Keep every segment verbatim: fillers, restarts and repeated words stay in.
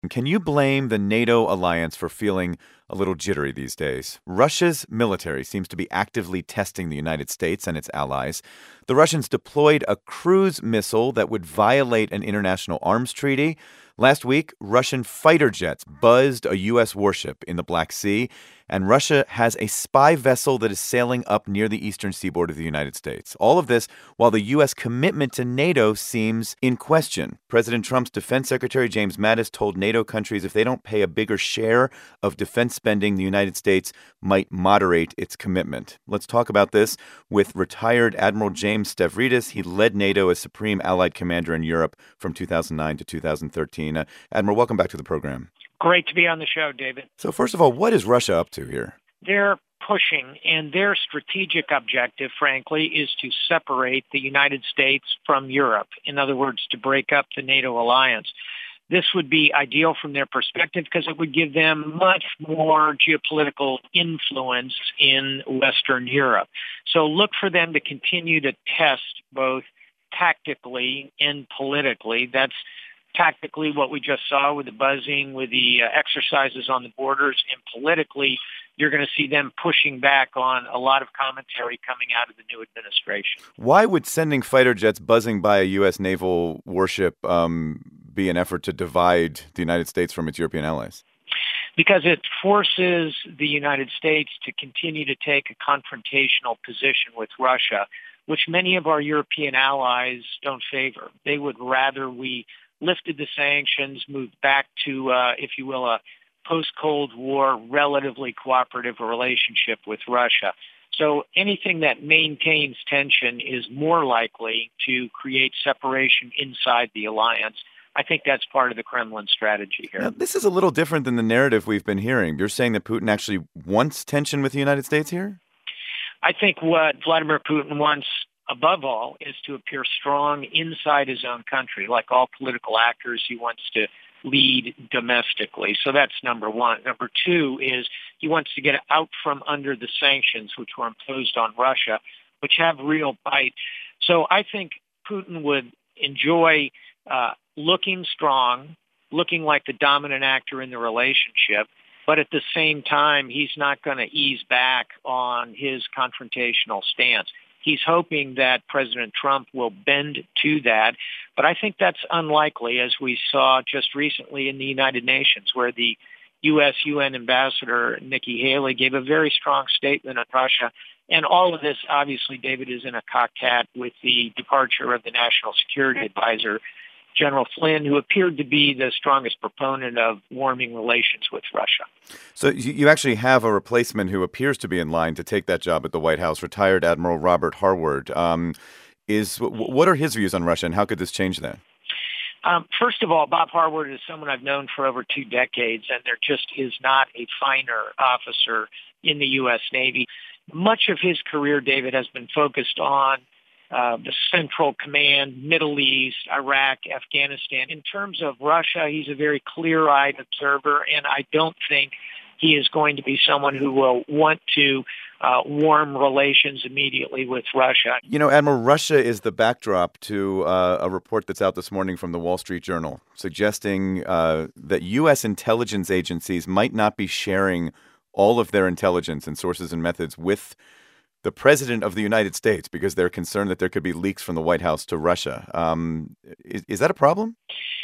Can you blame the NATO alliance for feeling a little jittery these days? Russia's military seems to be actively testing the United States and its allies. The Russians deployed a cruise missile that would violate an international arms treaty. Last week, Russian fighter jets buzzed a U S warship in the Black Sea, and Russia has a spy vessel that is sailing up near the eastern seaboard of the United States. All of this while the U S commitment to NATO seems in question. President Trump's Defense Secretary James Mattis told NATO countries if they don't pay a bigger share of defense spending, the United States might moderate its commitment. Let's talk about this with retired Admiral James Stavridis. He led NATO as Supreme Allied Commander in Europe from two thousand nine to two thousand thirteen. Uh, Admiral, welcome back to the program. Great to be on the show, David. So first of all, what is Russia up to here? They're pushing, and their strategic objective, frankly, is to separate the United States from Europe. In other words, to break up the NATO alliance. This would be ideal from their perspective because it would give them much more geopolitical influence in Western Europe. So look for them to continue to test both tactically and politically. That's tactically what we just saw with the buzzing, with the uh, exercises on the borders, and politically, you're going to see them pushing back on a lot of commentary coming out of the new administration. Why would sending fighter jets buzzing by a U S naval warship um, be an effort to divide the United States from its European allies? Because it forces the United States to continue to take a confrontational position with Russia, which many of our European allies don't favor. They would rather we lifted the sanctions, moved back to, uh, if you will, a post-Cold War, relatively cooperative relationship with Russia. So anything that maintains tension is more likely to create separation inside the alliance. I think that's part of the Kremlin strategy here. Now, this is a little different than the narrative we've been hearing. You're saying that Putin actually wants tension with the United States here? I think what Vladimir Putin wants, above all, is to appear strong inside his own country. Like all political actors, he wants to lead domestically. So that's number one. Number two is he wants to get out from under the sanctions which were imposed on Russia, which have real bite. So I think Putin would enjoy uh, looking strong, looking like the dominant actor in the relationship, but at the same time, he's not going to ease back on his confrontational stance. He's hoping that President Trump will bend to that, but I think that's unlikely, as we saw just recently in the United Nations, where the U S U N ambassador, Nikki Haley, gave a very strong statement on Russia. And all of this, obviously, David, is in a cocked hat with the departure of the National Security Advisor, General Flynn, who appeared to be the strongest proponent of warming relations with Russia. So you actually have a replacement who appears to be in line to take that job at the White House, retired Admiral Robert Harward. Um, is what are his views on Russia, and how could this change that? Um, first of all, Bob Harward is someone I've known for over two decades, and there just is not a finer officer in the U S Navy. Much of his career, David, has been focused on Uh, the Central Command, Middle East, Iraq, Afghanistan. In terms of Russia, he's a very clear-eyed observer, and I don't think he is going to be someone who will want to uh, warm relations immediately with Russia. You know, Admiral, Russia is the backdrop to uh, a report that's out this morning from the Wall Street Journal suggesting uh, that U S intelligence agencies might not be sharing all of their intelligence and sources and methods with the president of the United States because they're concerned that there could be leaks from the White House to Russia. Um, is, is that a problem?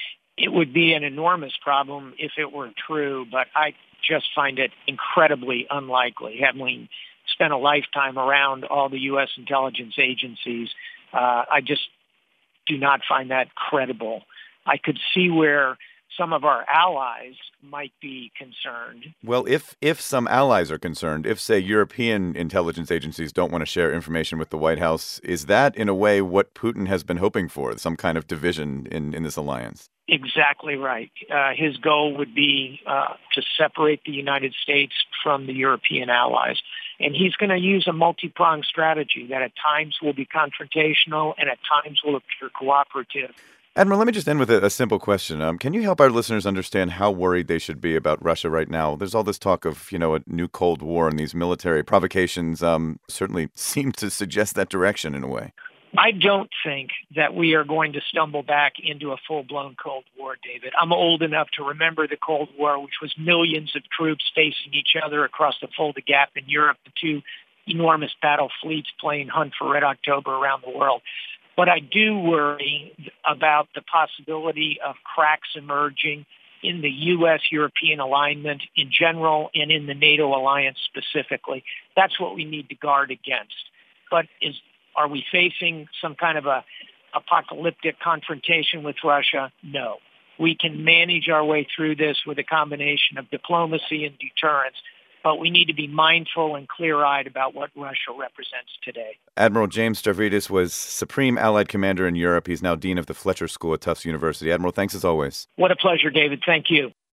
It would be an enormous problem if it were true, but I just find it incredibly unlikely. Having spent a lifetime around all the U S intelligence agencies, uh, I just do not find that credible. I could see where some of our allies might be concerned. Well, if if some allies are concerned, if, say, European intelligence agencies don't want to share information with the White House, is that, in a way, what Putin has been hoping for, some kind of division in, in this alliance? Exactly right. Uh, his goal would be uh, to separate the United States from the European allies. And he's going to use a multi-pronged strategy that at times will be confrontational and at times will appear cooperative. Admiral, let me just end with a, a simple question. Um, can you help our listeners understand how worried they should be about Russia right now? There's all this talk of, you know, a new Cold War, and these military provocations um, certainly seem to suggest that direction in a way. I don't think that we are going to stumble back into a full-blown Cold War, David. I'm old enough to remember the Cold War, which was millions of troops facing each other across the Fulda Gap in Europe, the two enormous battle fleets playing Hunt for Red October around the world. But I do worry about the possibility of cracks emerging in the U S European alignment in general and in the NATO alliance specifically. That's what we need to guard against. But is are we facing some kind of a apocalyptic confrontation with Russia? No. We can manage our way through this with a combination of diplomacy and deterrence, but we need to be mindful and clear-eyed about what Russia represents today. Admiral James Stavridis was Supreme Allied Commander in Europe. He's now Dean of the Fletcher School at Tufts University. Admiral, thanks as always. What a pleasure, David. Thank you.